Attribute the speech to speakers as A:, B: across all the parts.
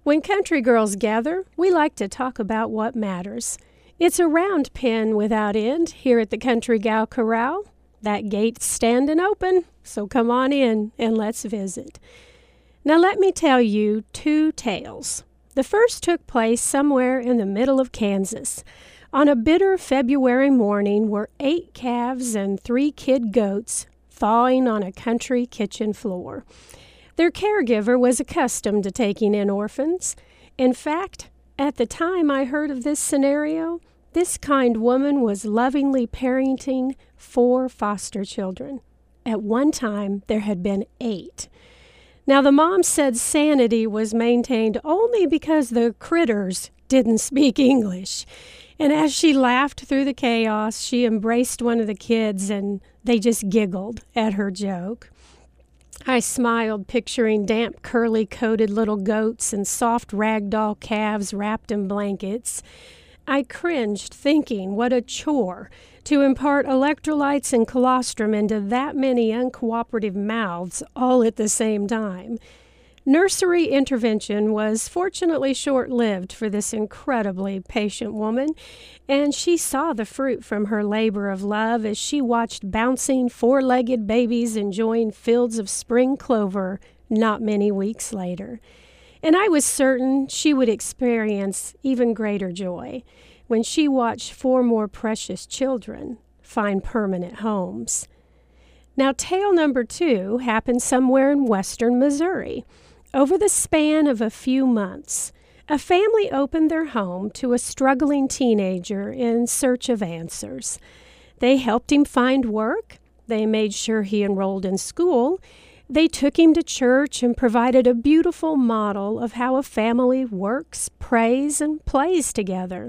A: When country girls gather, we like to talk about what matters. It's a round pen without end here at the Country Gal Corral. That gate's standing open, so come on in and let's visit. Now let me tell you two tales. The first took place somewhere in the middle of Kansas. On a bitter February morning were 8 calves and 3 kid goats thawing on a country kitchen floor. Their caregiver was accustomed to taking in orphans. In fact, at the time I heard of this scenario, this kind woman was lovingly parenting 4 foster children. At one time, there had been 8. Now, the mom said sanity was maintained only because the critters didn't speak English. And as she laughed through the chaos, she embraced one of the kids and they just giggled at her joke. I smiled, picturing damp, curly-coated little goats and soft ragdoll calves wrapped in blankets. I cringed, thinking what a chore to impart electrolytes and colostrum into that many uncooperative mouths all at the same time. Nursery intervention was fortunately short-lived for this incredibly patient woman, and she saw the fruit from her labor of love as she watched bouncing 4-legged babies enjoying fields of spring clover not many weeks later. And I was certain she would experience even greater joy when she watched 4 more precious children find permanent homes. Now, tale number 2 happened somewhere in western Missouri. Over the span of a few months, a family opened their home to a struggling teenager in search of answers. They helped him find work. They made sure he enrolled in school. They took him to church and provided a beautiful model of how a family works, prays, and plays together.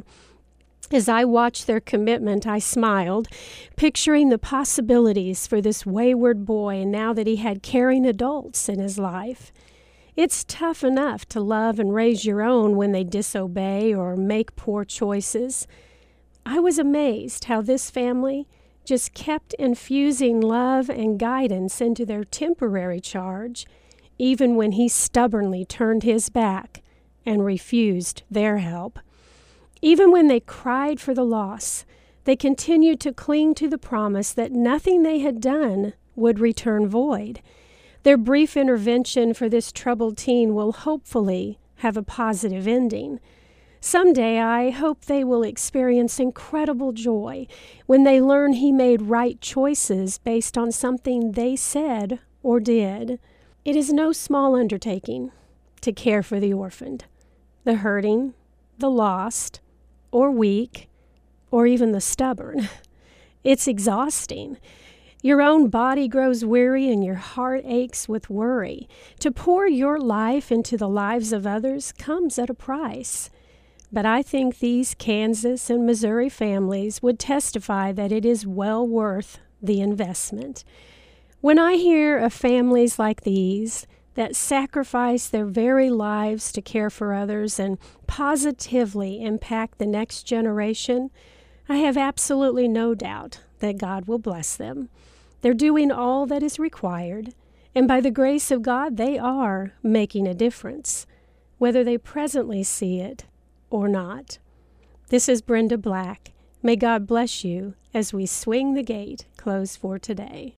A: As I watched their commitment, I smiled, picturing the possibilities for this wayward boy now that he had caring adults in his life. It's tough enough to love and raise your own when they disobey or make poor choices. I was amazed how this family just kept infusing love and guidance into their temporary charge, even when he stubbornly turned his back and refused their help. Even when they cried for the loss, they continued to cling to the promise that nothing they had done would return void. Their brief intervention for this troubled teen will hopefully have a positive ending. Someday, I hope they will experience incredible joy when they learn he made right choices based on something they said or did. It is no small undertaking to care for the orphaned, the hurting, the lost, or weak, or even the stubborn. It's exhausting. Your own body grows weary and your heart aches with worry. To pour your life into the lives of others comes at a price. But I think these Kansas and Missouri families would testify that it is well worth the investment. When I hear of families like these that sacrifice their very lives to care for others and positively impact the next generation, I have absolutely no doubt that God will bless them. They're doing all that is required, and by the grace of God, they are making a difference, whether they presently see it or not. This is Brenda Black. May God bless you as we swing the gate closed for today.